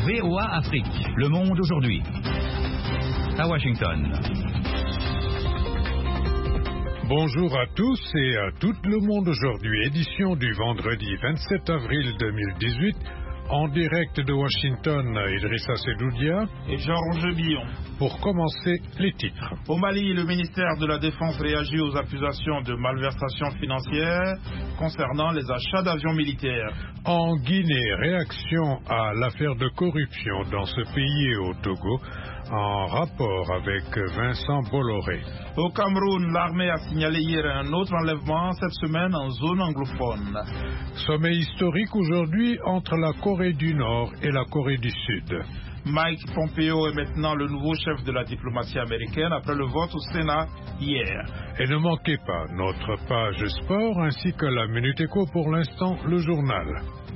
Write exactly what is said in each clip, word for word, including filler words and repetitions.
V O A Afrique. Le monde aujourd'hui. À Washington. Bonjour à tous et à tout le monde aujourd'hui. Édition du vendredi vingt-sept avril deux mille dix-huit. En direct de Washington, Idrissa Sedoudia et Jean-Roger Billon. Pour commencer, les titres. Au Mali, le ministère de la Défense réagit aux accusations de malversation financière concernant les achats d'avions militaires. En Guinée, réaction à l'affaire de corruption dans ce pays et au Togo, en rapport avec Vincent Bolloré. Au Cameroun, l'armée a signalé hier un autre enlèvement cette semaine en zone anglophone. Sommet historique aujourd'hui entre la Corée du Nord et la Corée du Sud. Mike Pompeo est maintenant le nouveau chef de la diplomatie américaine après le vote au Sénat hier. Et ne manquez pas notre page sport ainsi que la Minute Éco, pour l'instant le journal.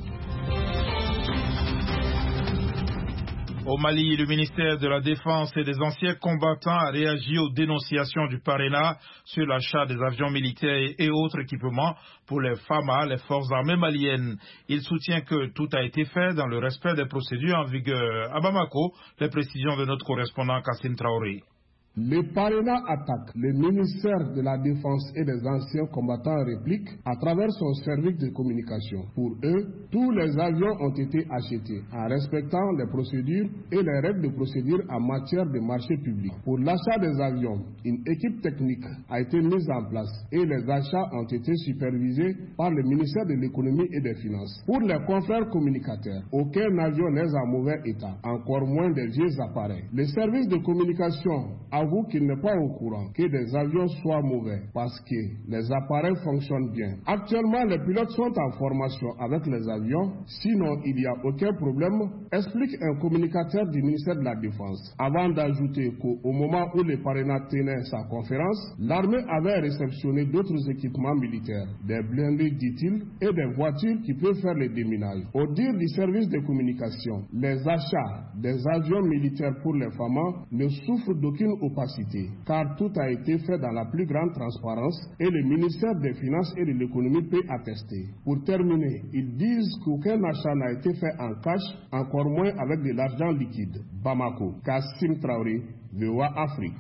Au Mali, le ministère de la Défense et des anciens combattants a réagi aux dénonciations du Parena sur l'achat des avions militaires et autres équipements pour les F A M A, les forces armées maliennes. Il soutient que tout a été fait dans le respect des procédures en vigueur. À Bamako, les précisions de notre correspondant Kassim Traoré. Le Parena attaque le ministère de la Défense et des anciens combattants réplique à travers son service de communication. Pour eux, tous les avions ont été achetés en respectant les procédures et les règles de procédure en matière de marché public. Pour l'achat des avions, une équipe technique a été mise en place et les achats ont été supervisés par le ministère de l'Économie et des Finances. Pour les confrères communicateurs, aucun avion n'est en mauvais état, encore moins des vieux appareils. Le service de communication a avoue qu'il n'est pas au courant que des avions soient mauvais parce que les appareils fonctionnent bien. Actuellement, les pilotes sont en formation avec les avions, sinon il n'y a aucun problème, explique un communicateur du ministère de la Défense. Avant d'ajouter qu'au moment où le Parena tenait sa conférence, l'armée avait réceptionné d'autres équipements militaires, des blindés, dit-il, et des voitures qui peuvent faire le déminage. Au dire du service de communication, les achats des avions militaires pour les F A M A ne souffrent d'aucune opacité, car tout a été fait dans la plus grande transparence et le ministère des Finances et de l'Économie peut attester. Pour terminer, ils disent qu'aucun achat n'a été fait en cash, encore moins avec de l'argent liquide. Bamako, Kassim Traoré, V O A Afrique.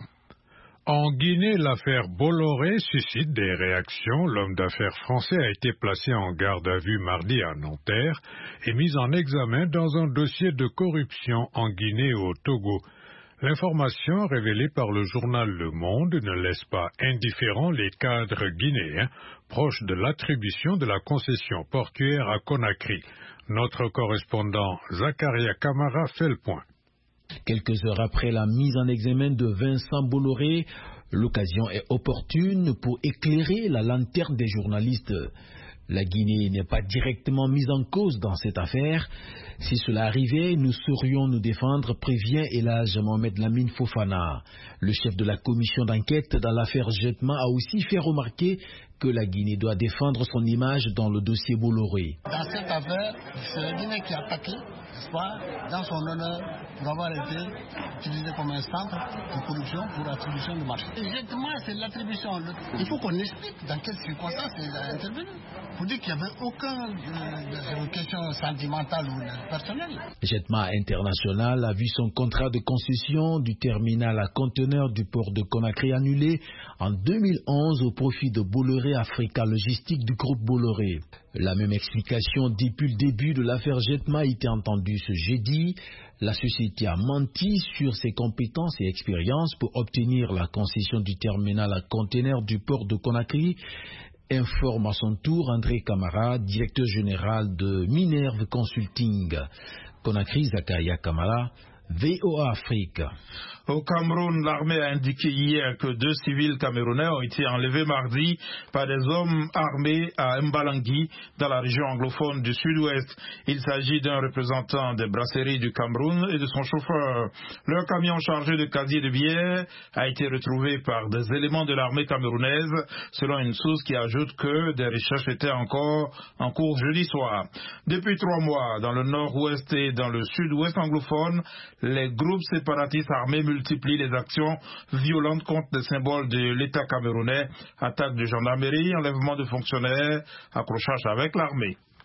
En Guinée, l'affaire Bolloré suscite des réactions. L'homme d'affaires français a été placé en garde à vue mardi à Nanterre et mis en examen dans un dossier de corruption en Guinée et au Togo. L'information révélée par le journal Le Monde ne laisse pas indifférents les cadres guinéens proches de l'attribution de la concession portuaire à Conakry. Notre correspondant Zakaria Kamara fait le point. Quelques heures après la mise en examen de Vincent Bolloré, l'occasion est opportune pour éclairer la lanterne des journalistes. La Guinée n'est pas directement mise en cause dans cette affaire. Si cela arrivait, nous saurions nous défendre, prévient Elhadj Mohamed Lamine Fofana. Le chef de la commission d'enquête dans l'affaire Jetma a aussi fait remarquer que la Guinée doit défendre son image dans le dossier Bolloré. Dans cette affaire, c'est la Guinée qui a attaqué, n'est-ce pas, dans son honneur, pour avoir été utilisé comme un centre de corruption pour l'attribution du marché. Exactement, c'est l'attribution. Il faut qu'on explique dans quelles circonstances il a intervenu. Pour dire qu'il n'y avait aucune euh, question sentimentale ou personnelle. Jetma International a vu son contrat de concession du terminal à conteneurs du port de Conakry annulé en deux mille onze au profit de Bolloré Africa Logistique du groupe Bolloré. La même explication depuis le début de l'affaire Jetma a été entendue ce jeudi. La société a menti sur ses compétences et expériences pour obtenir la concession du terminal à conteneurs du port de Conakry, informe à son tour André Camara, directeur général de Minerve Consulting. Conakry, Zakaria Kamara, V O A Afrique. Au Cameroun, l'armée a indiqué hier que deux civils camerounais ont été enlevés mardi par des hommes armés à Mbalangui, dans la région anglophone du sud-ouest. Il s'agit d'un représentant des brasseries du Cameroun et de son chauffeur. Leur camion chargé de casiers de bière a été retrouvé par des éléments de l'armée camerounaise, selon une source qui ajoute que des recherches étaient encore en cours jeudi soir. Depuis trois mois, dans le nord-ouest et dans le sud-ouest anglophone, les groupes séparatistes armés multiplient les actions violentes contre les symboles de l'État camerounais, attaques de gendarmerie, enlèvement de fonctionnaires, accrochage avec l'armée.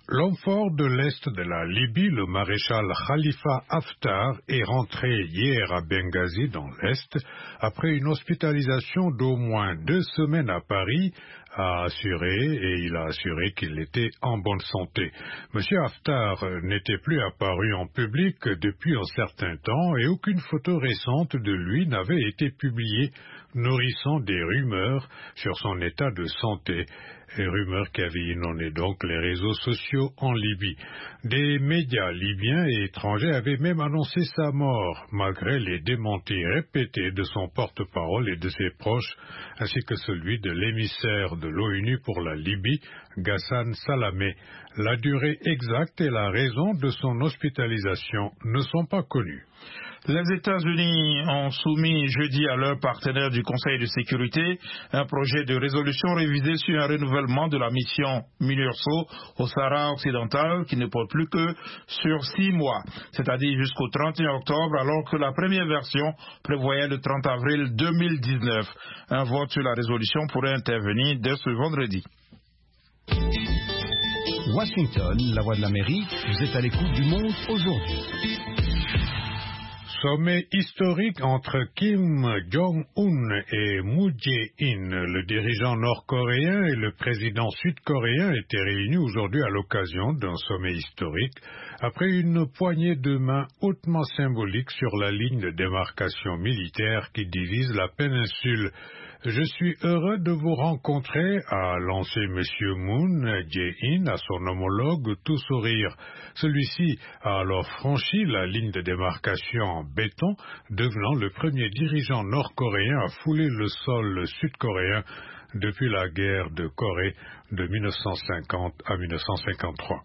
L'homme fort de l'Est de la Libye, le maréchal Khalifa Haftar, est rentré hier à Benghazi, dans l'Est, après une hospitalisation d'au moins deux semaines à Paris, a assuré, et il a assuré qu'il était en bonne santé. Monsieur Haftar n'était plus apparu en public depuis un certain temps et aucune photo récente de lui n'avait été publiée, nourrissant des rumeurs sur son état de santé. Et rumeurs qui avaient inondé donc les réseaux sociaux en Libye. Des médias libyens et étrangers avaient même annoncé sa mort, malgré les démentis répétés de son porte-parole et de ses proches, ainsi que celui de l'émissaire de l'ONU pour la Libye, Ghassan Salamé. La durée exacte et la raison de son hospitalisation ne sont pas connues. Les États-Unis ont soumis jeudi à leurs partenaires du Conseil de sécurité un projet de résolution révisé sur un renouvellement de la mission MINURSO au Sahara occidental qui ne porte plus que sur six mois, c'est-à-dire jusqu'au trente et un octobre, alors que la première version prévoyait le trente avril deux mille dix-neuf. Un vote sur la résolution pourrait intervenir dès ce vendredi. Washington, la voix de l'Amérique, vous êtes à l'écoute du Monde aujourd'hui. Sommet historique entre Kim Jong-un et Moon Jae-in, le dirigeant nord-coréen et le président sud-coréen étaient réunis aujourd'hui à l'occasion d'un sommet historique après une poignée de main hautement symbolique sur la ligne de démarcation militaire qui divise la péninsule. Je suis heureux de vous rencontrer, a lancé M. Moon Jae-in à son homologue tout sourire. Celui-ci a alors franchi la ligne de démarcation en béton, devenant le premier dirigeant nord-coréen à fouler le sol sud-coréen depuis la guerre de Corée de mille neuf cent cinquante à mille neuf cent cinquante-trois.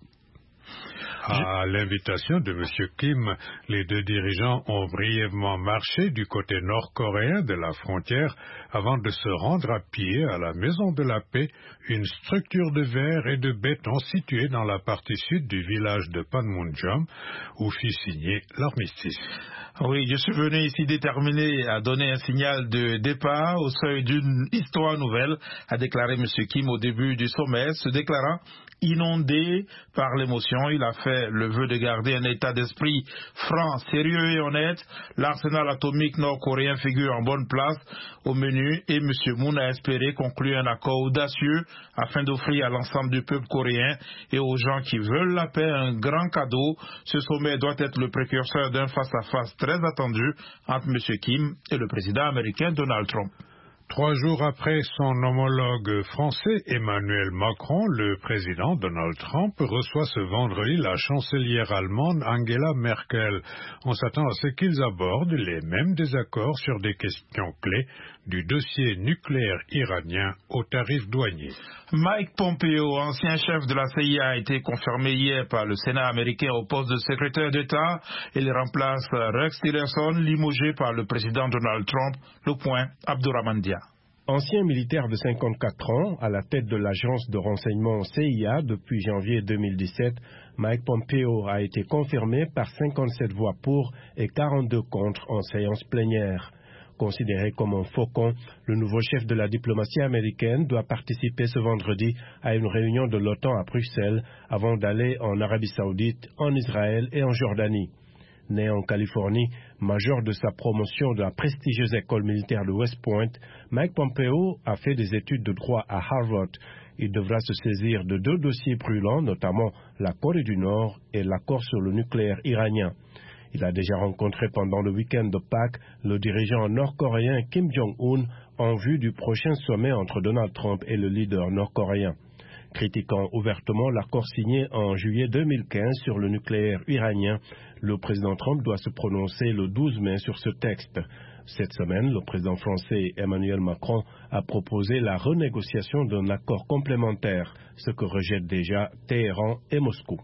À l'invitation de M. Kim, les deux dirigeants ont brièvement marché du côté nord-coréen de la frontière avant de se rendre à pied à la Maison de la Paix, une structure de verre et de béton située dans la partie sud du village de Panmunjom, où fut signé l'armistice. Oui, je suis venu ici déterminé à donner un signal de départ au seuil d'une histoire nouvelle, a déclaré M. Kim au début du sommet, se déclarant inondé par l'émotion. Il a fait le vœu de garder un état d'esprit franc, sérieux et honnête. L'arsenal atomique nord-coréen figure en bonne place au menu et M. Moon a espéré conclure un accord audacieux afin d'offrir à l'ensemble du peuple coréen et aux gens qui veulent la paix un grand cadeau. Ce sommet doit être le précurseur d'un face-à-face très attendu entre M. Kim et le président américain Donald Trump. Trois jours après son homologue français Emmanuel Macron, le président Donald Trump reçoit ce vendredi la chancelière allemande Angela Merkel. On s'attend à ce qu'ils abordent les mêmes désaccords sur des questions clés, du dossier nucléaire iranien aux tarifs douaniers. Mike Pompeo, ancien chef de la C I A, a été confirmé hier par le Sénat américain au poste de secrétaire d'État. Il remplace Rex Tillerson, limogé par le président Donald Trump. Le point, Abdourahmane Dia. Ancien militaire de cinquante-quatre ans, à la tête de l'agence de renseignement C I A depuis janvier deux mille dix-sept, Mike Pompeo a été confirmé par cinquante-sept voix pour et quarante-deux contre en séance plénière. Considéré comme un faucon, le nouveau chef de la diplomatie américaine doit participer ce vendredi à une réunion de l'OTAN à Bruxelles avant d'aller en Arabie Saoudite, en Israël et en Jordanie. Né en Californie, major de sa promotion de la prestigieuse école militaire de West Point, Mike Pompeo a fait des études de droit à Harvard. Il devra se saisir de deux dossiers brûlants, notamment la Corée du Nord et l'accord sur le nucléaire iranien. Il a déjà rencontré pendant le week-end de Pâques le dirigeant nord-coréen Kim Jong-un en vue du prochain sommet entre Donald Trump et le leader nord-coréen. Critiquant ouvertement l'accord signé en juillet deux mille quinze sur le nucléaire iranien, le président Trump doit se prononcer le douze mai sur ce texte. Cette semaine, le président français Emmanuel Macron a proposé la renégociation d'un accord complémentaire, ce que rejettent déjà Téhéran et Moscou.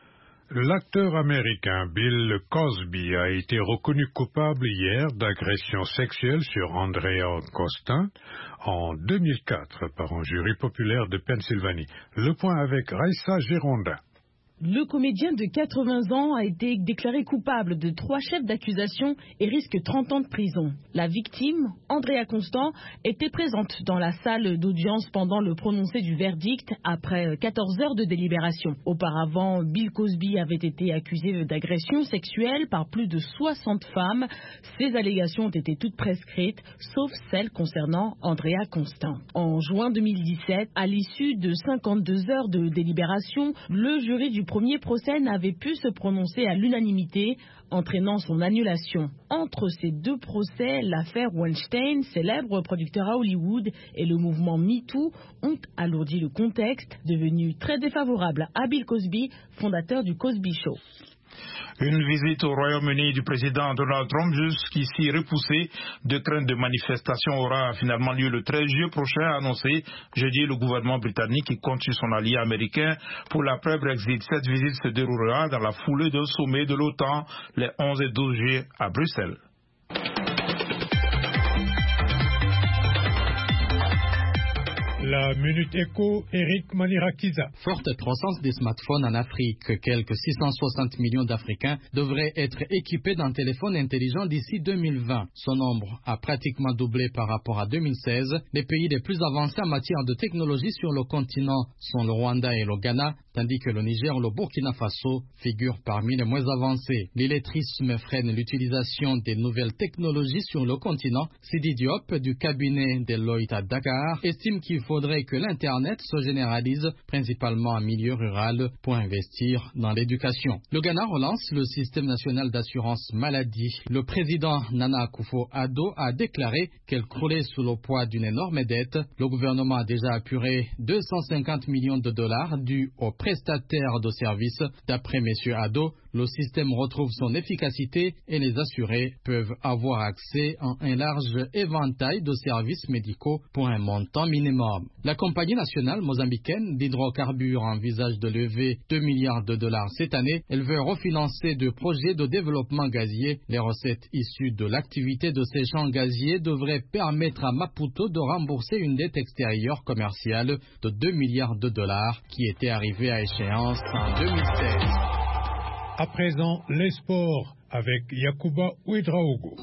L'acteur américain Bill Cosby a été reconnu coupable hier d'agression sexuelle sur Andrea Costin en deux mille quatre par un jury populaire de Pennsylvanie. Le point avec Raissa Girondin. Le comédien de quatre-vingts ans a été déclaré coupable de trois chefs d'accusation et risque trente ans de prison. La victime, Andrea Constant, était présente dans la salle d'audience pendant le prononcé du verdict après quatorze heures de délibération. Auparavant, Bill Cosby avait été accusé d'agression sexuelle par plus de soixante femmes. Ces allégations ont été toutes prescrites, sauf celles concernant Andrea Constant. En juin deux mille dix-sept, à l'issue de cinquante-deux heures de délibération, le jury du premier procès n'avait pu se prononcer à l'unanimité, entraînant son annulation. Entre ces deux procès, l'affaire Weinstein, célèbre producteur à Hollywood, et le mouvement MeToo ont alourdi le contexte, devenu très défavorable à Bill Cosby, fondateur du Cosby Show. Une visite au Royaume-Uni du président Donald Trump, jusqu'ici repoussée de crainte de manifestation, aura finalement lieu le treize juillet prochain, a annoncé jeudi le gouvernement britannique qui compte sur son allié américain pour l'après-Brexit. Cette visite se déroulera dans la foulée d'un sommet de l'OTAN les onze et douze juillet à Bruxelles. La Minute Éco, Eric Manirakiza. Forte croissance des smartphones en Afrique. Quelques six cent soixante millions d'Africains devraient être équipés d'un téléphone intelligent d'ici deux mille vingt. Son nombre a pratiquement doublé par rapport à deux mille seize. Les pays les plus avancés en matière de technologie sur le continent sont le Rwanda et le Ghana, tandis que le Niger et le Burkina Faso figurent parmi les moins avancés. L'illettrisme freine l'utilisation des nouvelles technologies sur le continent. Sidi Diop, du cabinet Deloitte à Dakar, estime qu'il faut faudrait que l'Internet se généralise, principalement en milieu rural, pour investir dans l'éducation. Le Ghana relance le système national d'assurance maladie. Le président Nana Akufo-Addo a déclaré qu'elle croulait sous le poids d'une énorme dette. Le gouvernement a déjà apuré deux cent cinquante millions de dollars dus aux prestataires de services. D'après M. Addo, le système retrouve son efficacité et les assurés peuvent avoir accès à un large éventail de services médicaux pour un montant minimum. La compagnie nationale mozambicaine d'hydrocarbures envisage de lever deux milliards de dollars cette année. Elle veut refinancer de projets de développement gazier. Les recettes issues de l'activité de ces champs gaziers devraient permettre à Maputo de rembourser une dette extérieure commerciale de deux milliards de dollars qui était arrivée à échéance en deux mille seize. À présent, les sports avec Yacouba Ouedraogo.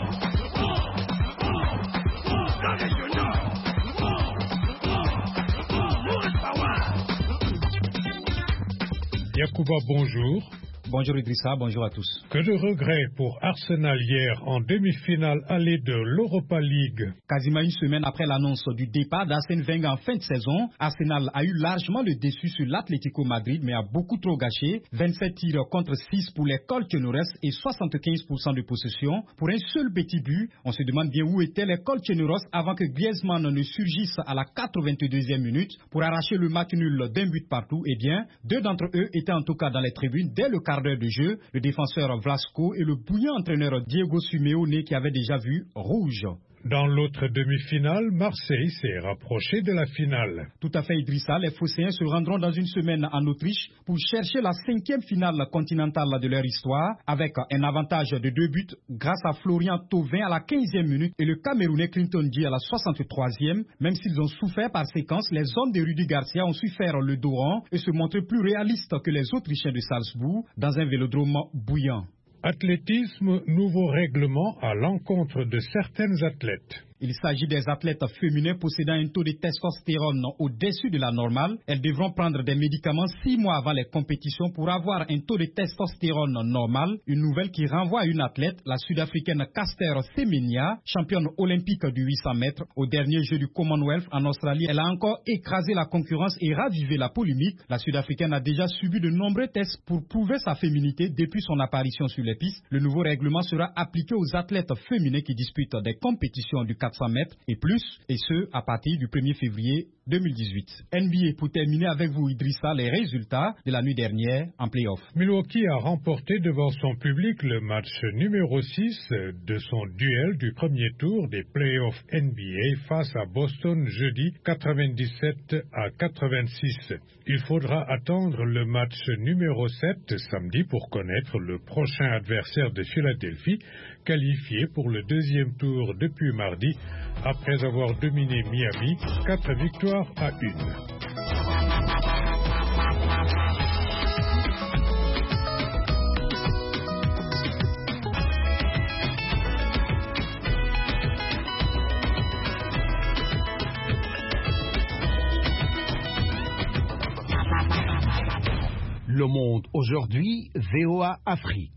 Yacouba, bonjour. Bonjour Idrissa, bonjour à tous. Que de regrets pour Arsenal hier en demi-finale allée de l'Europa League. Quasiment une semaine après l'annonce du départ d'Arsène Wenger en fin de saison, Arsenal a eu largement le dessus sur l'Atlético Madrid mais a beaucoup trop gâché. vingt-sept tirs contre six pour les Colchoneros et soixante-quinze pour cent de possession pour un seul petit but. On se demande bien où étaient les Colchoneros avant que Griezmann ne surgisse à la quatre-vingt-deuxième minute pour arracher le match nul d'un but partout. Eh bien, deux d'entre eux étaient en tout cas dans les tribunes dès le quart d'heure de jeu, le défenseur Vlasco et le bouillant entraîneur Diego Simeone qui avait déjà vu rouge. Dans l'autre demi-finale, Marseille s'est rapproché de la finale. Tout à fait, Idrissa. Les Phocéens se rendront dans une semaine en Autriche pour chercher la cinquième finale continentale de leur histoire avec un avantage de deux buts grâce à Florian Thauvin à la quinzième minute et le Camerounais Clinton Dee à la soixante-troisième. Même s'ils ont souffert par séquence, les hommes de Rudy Garcia ont su faire le dos rond et se montrer plus réalistes que les Autrichiens de Salzbourg dans un vélodrome bouillant. Athlétisme, nouveau règlement à l'encontre de certaines athlètes. Il s'agit des athlètes féminins possédant un taux de testostérone au-dessus de la normale. Elles devront prendre des médicaments six mois avant les compétitions pour avoir un taux de testostérone normal. Une nouvelle qui renvoie à une athlète, la sud-africaine Caster Semenya, championne olympique du huit cents mètres. Au dernier jeu du Commonwealth en Australie, elle a encore écrasé la concurrence et ravivé la polémique. La sud-africaine a déjà subi de nombreux tests pour prouver sa féminité depuis son apparition sur les pistes. Le nouveau règlement sera appliqué aux athlètes féminins qui disputent des compétitions du quatre cents mètres et plus, et ce, à partir du premier février deux mille dix-huit. N B A, pour terminer avec vous, Idrissa, les résultats de la nuit dernière en play-off. Milwaukee a remporté devant son public le match numéro six de son duel du premier tour des play-offs N B A face à Boston jeudi quatre-vingt-dix-sept à quatre-vingt-six. Il faudra attendre le match numéro sept samedi pour connaître le prochain adversaire de Philadelphie, qualifié pour le deuxième tour depuis mardi après avoir dominé Miami, quatre victoires à une. Le Monde aujourd'hui, V O A Afrique.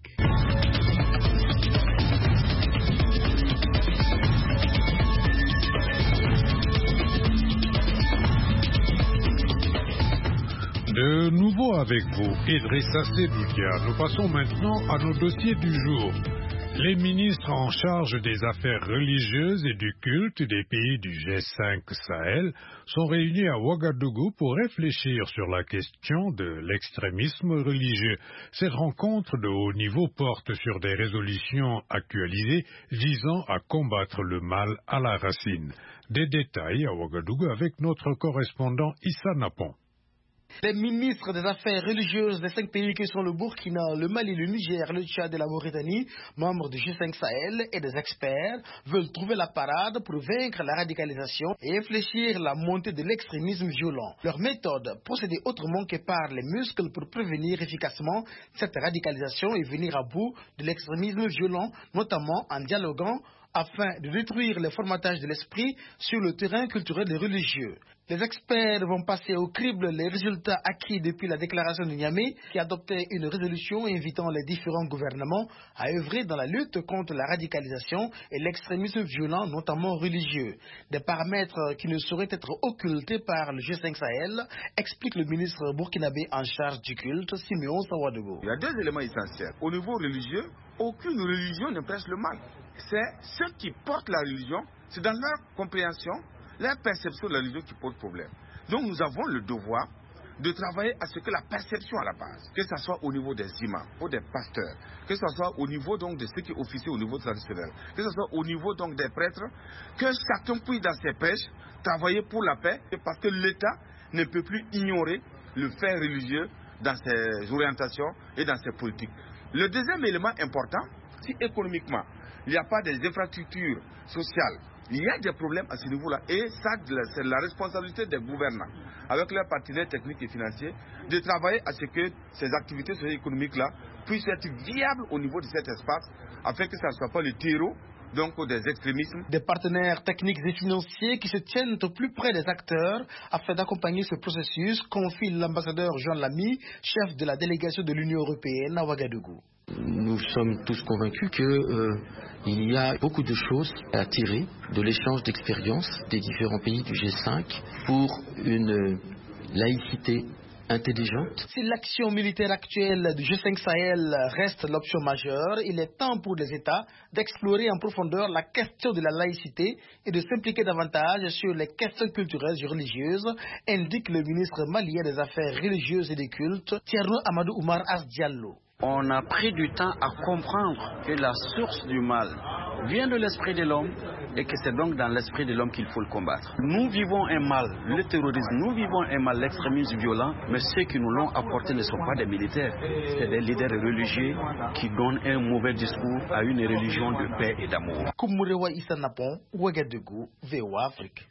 De nouveau avec vous, Idrissa Seloudia. Nous passons maintenant à nos dossiers du jour. Les ministres en charge des affaires religieuses et du culte des pays du G cinq Sahel sont réunis à Ouagadougou pour réfléchir sur la question de l'extrémisme religieux. Ces rencontres de haut niveau portent sur des résolutions actualisées visant à combattre le mal à la racine. Des détails à Ouagadougou avec notre correspondant Issa Napon. Les ministres des Affaires religieuses des cinq pays qui sont le Burkina, le Mali, le Niger, le Tchad et la Mauritanie, membres du G cinq Sahel, et des experts veulent trouver la parade pour vaincre la radicalisation et infléchir la montée de l'extrémisme violent. Leur méthode, procéder autrement que par les muscles pour prévenir efficacement cette radicalisation et venir à bout de l'extrémisme violent, notamment en dialoguant afin de détruire le formatage de l'esprit sur le terrain culturel et religieux. Les experts vont passer au crible les résultats acquis depuis la déclaration de Niamey qui adoptait une résolution invitant les différents gouvernements à œuvrer dans la lutte contre la radicalisation et l'extrémisme violent, notamment religieux. Des paramètres qui ne sauraient être occultés par le G cinq Sahel, explique le ministre burkinabé en charge du culte, Siméon Sawadogo. Il y a deux éléments essentiels. Au niveau religieux, aucune religion ne prêche le mal. C'est ceux qui portent la religion, c'est dans leur compréhension, leur perception de la religion qui pose problème. Donc nous avons le devoir de travailler à ce que la perception à la base, que ce soit au niveau des imams ou des pasteurs, que ce soit au niveau donc de ceux qui officient au niveau traditionnel, que ce soit au niveau donc des prêtres, que chacun puisse dans ses prêches travailler pour la paix, parce que l'État ne peut plus ignorer le fait religieux dans ses orientations et dans ses politiques. Le deuxième élément important, si économiquement il n'y a pas des infrastructures sociales, il y a des problèmes à ce niveau-là et ça, c'est la responsabilité des gouvernants, avec leurs partenaires techniques et financiers, de travailler à ce que ces activités socio-économiques-là puissent être viables au niveau de cet espace, afin que ça ne soit pas le terreau donc des extrémismes. Des partenaires techniques et financiers qui se tiennent au plus près des acteurs afin d'accompagner ce processus, confie l'ambassadeur Jean Lamy, chef de la délégation de l'Union européenne à Ouagadougou. Nous sommes tous convaincus qu'il euh, y a beaucoup de choses à tirer de l'échange d'expériences des différents pays du G cinq pour une laïcité intelligente. Si l'action militaire actuelle du G cinq Sahel reste l'option majeure, il est temps pour les États d'explorer en profondeur la question de la laïcité et de s'impliquer davantage sur les questions culturelles et religieuses, indique le ministre malien des Affaires religieuses et des cultes, Thierno Amadou Oumar Asdiallo. On a pris du temps à comprendre que la source du mal vient de l'esprit de l'homme et que c'est donc dans l'esprit de l'homme qu'il faut le combattre. Nous vivons un mal, le terrorisme, nous vivons un mal, l'extrémisme violent, mais ceux qui nous l'ont apporté ne sont pas des militaires, c'est des leaders religieux qui donnent un mauvais discours à une religion de paix et d'amour. Kumurewa Issa Napon, Ouagadougou, V O A Afrique.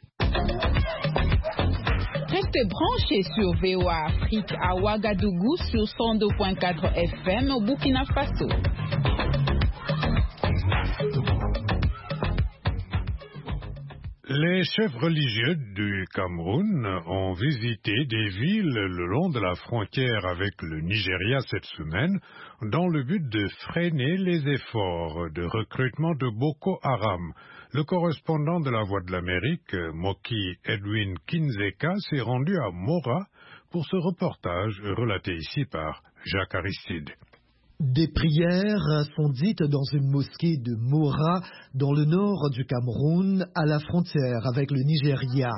Restez branchés sur V O A Afrique à Ouagadougou sur cent deux point quatre F M au Burkina Faso. Les chefs religieux du Cameroun ont visité des villes le long de la frontière avec le Nigeria cette semaine dans le but de freiner les efforts de recrutement de Boko Haram. Le correspondant de la Voix de l'Amérique, Moki Edwin Kinzeka, s'est rendu à Mora pour ce reportage relaté ici par Jacques Aristide. Des prières sont dites dans une mosquée de Mora, dans le nord du Cameroun, à la frontière avec le Nigeria.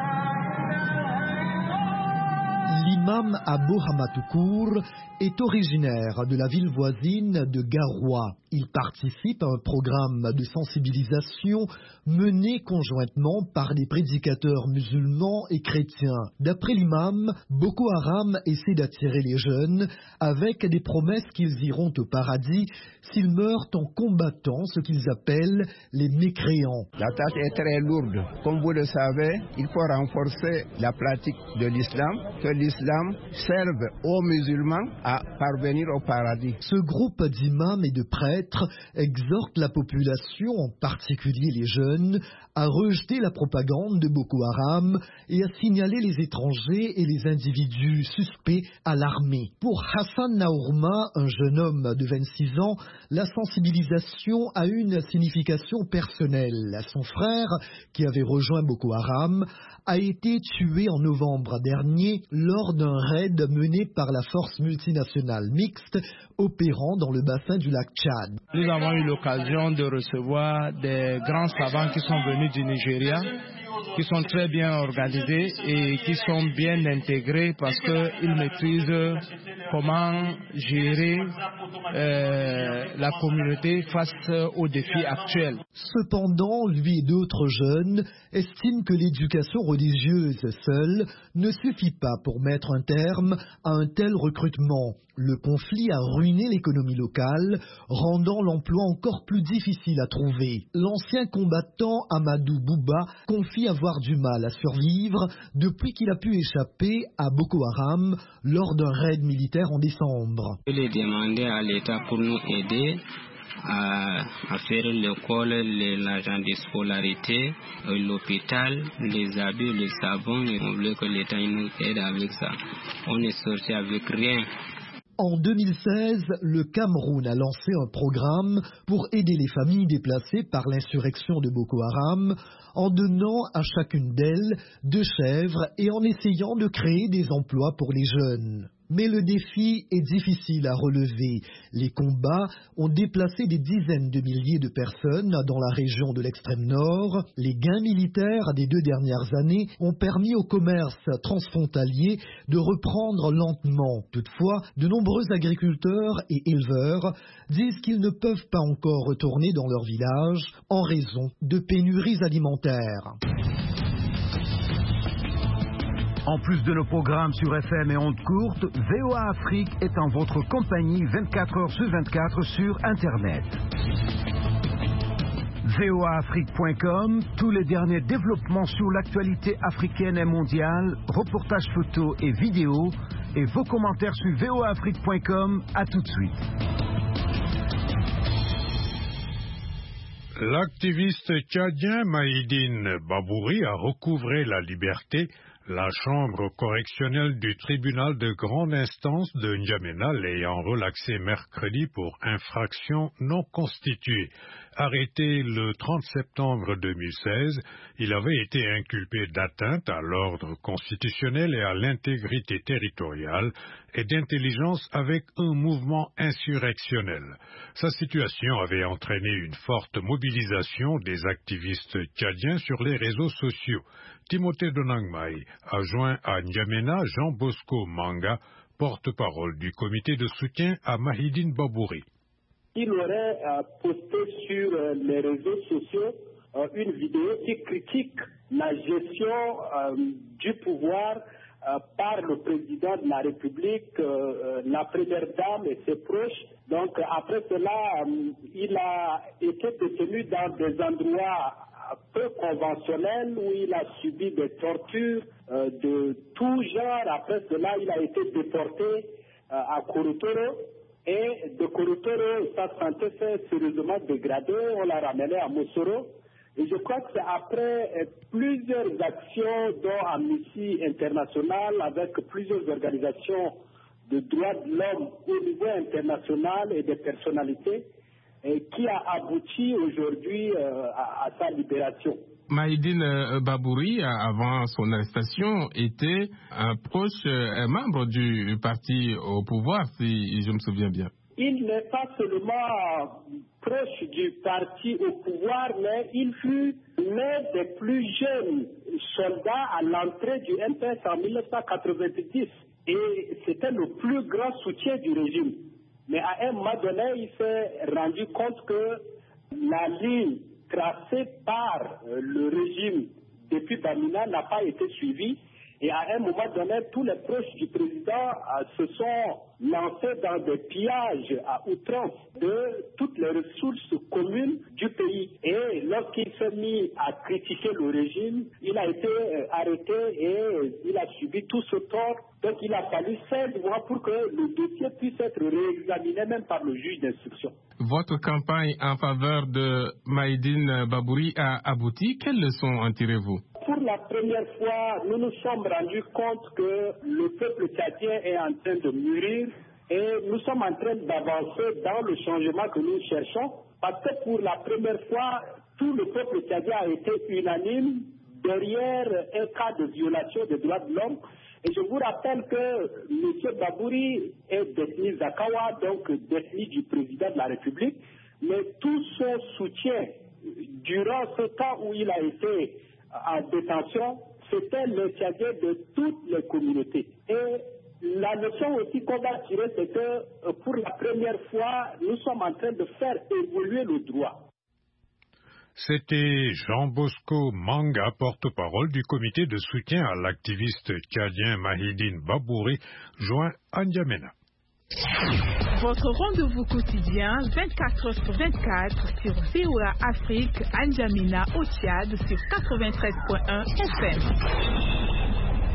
L'imam Abou Hamatoukour est originaire de la ville voisine de Garoua. Il participe à un programme de sensibilisation mené conjointement par des prédicateurs musulmans et chrétiens. D'après l'imam, Boko Haram essaie d'attirer les jeunes avec des promesses qu'ils iront au paradis s'ils meurent en combattant ce qu'ils appellent les mécréants. La tâche est très lourde. Comme vous le savez, il faut renforcer la pratique de l'islam, que l'islam servent aux musulmans à parvenir au paradis. Ce groupe d'imams et de prêtres exhorte la population, en particulier les jeunes, à rejeter la propagande de Boko Haram et à signaler les étrangers et les individus suspects à l'armée. Pour Hassan Naourma, un jeune homme de vingt-six ans, la sensibilisation a une signification personnelle. Son frère, qui avait rejoint Boko Haram, a été tué en novembre dernier lors d'un raid mené par la force multinationale mixte opérant dans le bassin du lac Tchad. Nous avons eu l'occasion de recevoir des grands savants qui sont venus du Nigeria, qui sont très bien organisés et qui sont bien intégrés parce qu'ils maîtrisent comment gérer euh, la communauté face aux défis actuels. Cependant, lui et d'autres jeunes estiment que l'éducation religieuse seule ne suffit pas pour mettre un terme à un tel recrutement. Le conflit a ruiné l'économie locale, rendant l'emploi encore plus difficile à trouver. L'ancien combattant Amadou Bouba confie avoir du mal à survivre depuis qu'il a pu échapper à Boko Haram lors d'un raid militaire en décembre. Je l'ai demandé à l'État pour nous aider à, à faire l'école, l'argent de scolarité, l'hôpital, les habits, le savon. Et on voulait que l'État nous aide avec ça. On est sorti avec rien. En deux mille seize, le Cameroun a lancé un programme pour aider les familles déplacées par l'insurrection de Boko Haram en donnant à chacune d'elles deux chèvres et en essayant de créer des emplois pour les jeunes. Mais le défi est difficile à relever. Les combats ont déplacé des dizaines de milliers de personnes dans la région de l'extrême nord. Les gains militaires des deux dernières années ont permis au commerce transfrontalier de reprendre lentement. Toutefois, de nombreux agriculteurs et éleveurs disent qu'ils ne peuvent pas encore retourner dans leur village en raison de pénuries alimentaires. En plus de nos programmes sur F M et ondes courtes, V O A Afrique est en votre compagnie vingt-quatre heures sur vingt-quatre sur Internet. V O A Afrique point com, tous les derniers développements sur l'actualité africaine et mondiale, reportages photos et vidéos, et vos commentaires sur V O A Afrique point com. À tout de suite. L'activiste tchadien Mahidine Babouri a recouvré la liberté. La chambre correctionnelle du tribunal de grande instance de N'Djamena l'ayant relaxé mercredi pour infraction non constituée. Arrêté le trente septembre deux mille seize, il avait été inculpé d'atteinte à l'ordre constitutionnel et à l'intégrité territoriale et d'intelligence avec un mouvement insurrectionnel. Sa situation avait entraîné une forte mobilisation des activistes tchadiens sur les réseaux sociaux. Timothée Donangmai a joint à N'Djamena Jean Bosco Manga, porte-parole du comité de soutien à Mahidine Babouri. Il aurait euh, posté sur euh, les réseaux sociaux euh, une vidéo qui critique la gestion euh, du pouvoir euh, par le président de la République, euh, la première dame et ses proches. Donc après cela, euh, il a été détenu dans des endroits peu conventionnels où il a subi des tortures euh, de tout genre. Après cela, il a été déporté euh, à Korotoro. Et de Korotoro, sa santé s'est sérieusement dégradée. On l'a ramené à Mosoro. Et je crois que c'est après euh, plusieurs actions, dont Amnesty International, avec plusieurs organisations de droits de l'homme au niveau international et des personnalités, et qui a abouti aujourd'hui euh, à, à sa libération. Mahidine Babouri, avant son arrestation, était un proche, un membre du parti au pouvoir, si je me souviens bien. Il n'est pas seulement proche du parti au pouvoir, mais il fut l'un des plus jeunes soldats à l'entrée du M P S en mille neuf cent quatre-vingt-dix. Et c'était le plus grand soutien du régime. Mais à un moment donné, il s'est rendu compte que la ligne tracée par le régime depuis Bamina n'a pas été suivie Et à un moment donné, tous les proches du président euh, se sont lancés dans des pillages à outrance de toutes les ressources communes du pays. Et lorsqu'il s'est mis à critiquer le régime, il a été euh, arrêté et il a subi tout ce tort. Donc il a fallu seize mois pour que le dossier puisse être réexaminé même par le juge d'instruction. Votre campagne en faveur de Maïdine Babouri a abouti. Quelles leçons en tirez-vous? Pour la première fois, nous nous sommes rendus compte que le peuple tchadien est en train de mûrir et nous sommes en train d'avancer dans le changement que nous cherchons parce que pour la première fois, tout le peuple tchadien a été unanime derrière un cas de violation des droits de l'homme. Et je vous rappelle que M. Babouri est détenu Zakawa, donc détenu du président de la République, mais tout son soutien durant ce temps où il a été en détention, c'était le Tchadien de toutes les communautés. Et la leçon aussi qu'on va tirer, c'est que pour la première fois, nous sommes en train de faire évoluer le droit. C'était Jean Bosco Manga, porte-parole du comité de soutien à l'activiste tchadien Maïdine Babouri, joint à N'Djamena. Votre rendez-vous quotidien vingt-quatre heures sur vingt-quatre sur V O A Afrique, à N'Djamena au Tchad sur quatre-vingt-treize point un F M.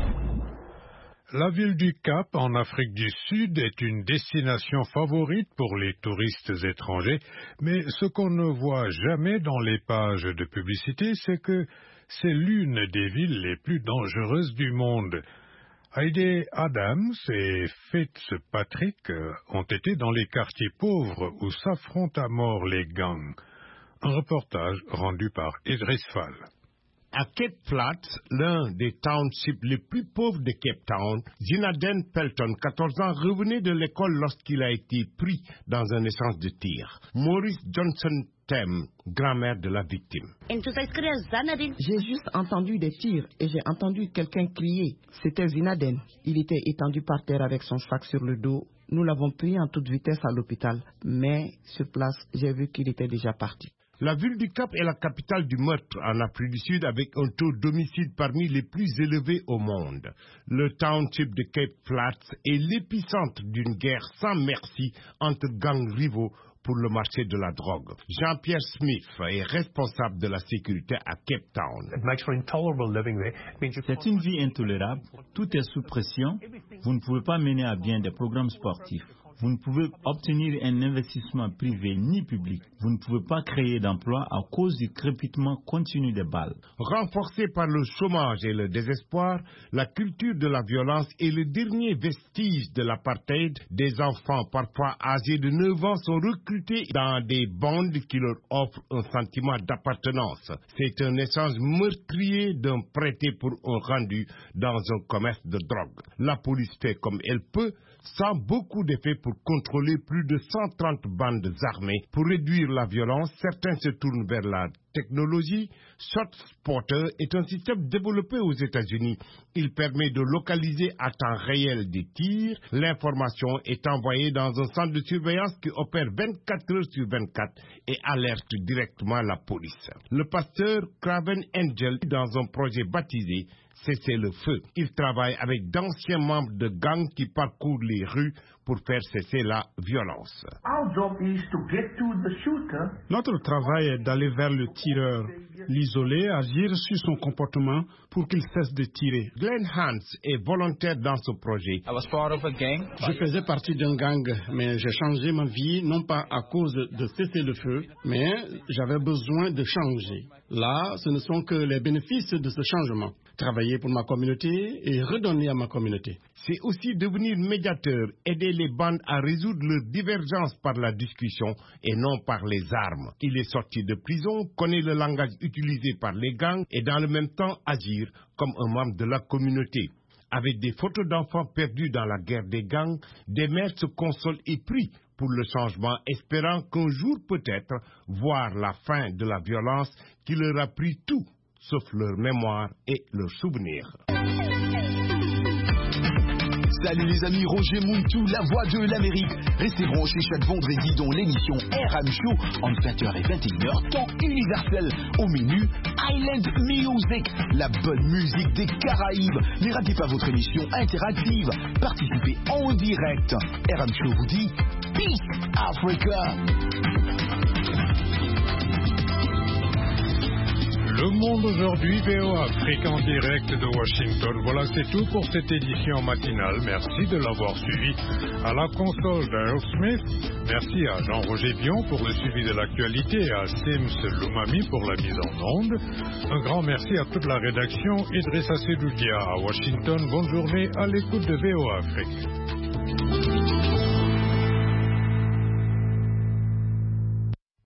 La ville du Cap, en Afrique du Sud, est une destination favorite pour les touristes étrangers, mais ce qu'on ne voit jamais dans les pages de publicité, c'est que c'est l'une des villes les plus dangereuses du monde. Heidi Adams et Fitzpatrick ont été dans les quartiers pauvres où s'affrontent à mort les gangs. Un reportage rendu par Idriss Fall. À Cape Flats, l'un des townships les plus pauvres de Cape Town, Zinaden Pelton, quatorze ans, revenait de l'école lorsqu'il a été pris dans un échange de tir. Maurice Johnson Tem, grand-mère de la victime. J'ai juste entendu des tirs et j'ai entendu quelqu'un crier. C'était Zinaden. Il était étendu par terre avec son sac sur le dos. Nous l'avons pris en toute vitesse à l'hôpital, mais sur place, j'ai vu qu'il était déjà parti. La ville du Cap est la capitale du meurtre en Afrique du Sud avec un taux d'homicide parmi les plus élevés au monde. Le township de Cape Flats est l'épicentre d'une guerre sans merci entre gangs rivaux pour le marché de la drogue. Jean-Pierre Smith est responsable de la sécurité à Cape Town. C'est une vie intolérable, tout est sous pression, vous ne pouvez pas mener à bien des programmes sportifs. Vous ne pouvez obtenir un investissement privé ni public. Vous ne pouvez pas créer d'emplois à cause du crépitement continu des balles. Renforcée par le chômage et le désespoir, la culture de la violence est le dernier vestige de l'apartheid. Des enfants, parfois âgés de neuf ans, sont recrutés dans des bandes qui leur offrent un sentiment d'appartenance. C'est un échange meurtrier d'un prêté pour un rendu dans un commerce de drogue. La police fait comme elle peut, sans beaucoup d'effets pour contrôler plus de cent trente bandes armées. Pour réduire la violence, certains se tournent vers la technologie. ShotSpotter est un système développé aux États-Unis. Il permet de localiser à temps réel des tirs. L'information est envoyée dans un centre de surveillance qui opère vingt-quatre heures sur vingt-quatre et alerte directement la police. Le pasteur Craven Angel, dans un projet baptisé Cesser le feu. Il travaille avec d'anciens membres de gangs qui parcourent les rues pour faire cesser la violence. Notre travail est d'aller vers le tireur, l'isoler, agir sur son comportement pour qu'il cesse de tirer. Glenn Hans est volontaire dans ce projet. Je faisais partie d'un gang, mais j'ai changé ma vie, non pas à cause de cesser le feu, mais j'avais besoin de changer. Là, ce ne sont que les bénéfices de ce changement. Travailler pour ma communauté et redonner à ma communauté. C'est aussi devenir médiateur, aider les bandes à résoudre leurs divergences par la discussion et non par les armes. Il est sorti de prison, connaît le langage utilisé par les gangs et dans le même temps agir comme un membre de la communauté. Avec des photos d'enfants perdus dans la guerre des gangs, des mères se consolent et prient pour le changement, espérant qu'un jour peut-être voir la fin de la violence qui leur a pris tout, sauf leur mémoire et leurs souvenirs. Salut les amis, Roger Muntu, la voix de l'Amérique. Restez branchés chaque vendredi dans l'émission R M Show entre vingt heures et vingt et une heures, temps universel. Au menu, Island Music, la bonne musique des Caraïbes. Ne ratez pas votre émission interactive. Participez en direct. R M Show vous dit Peace Africa. Le Monde aujourd'hui, V O Afrique en direct de Washington. Voilà, c'est tout pour cette édition matinale. Merci de l'avoir suivi. À la console d'Earl Smith, merci à Jean-Roger Bion pour le suivi de l'actualité et à Sims Lumami pour la mise en onde. Un grand merci à toute la rédaction. Idrissa Sedoudia à Washington. Bonne journée à l'écoute de V O Afrique.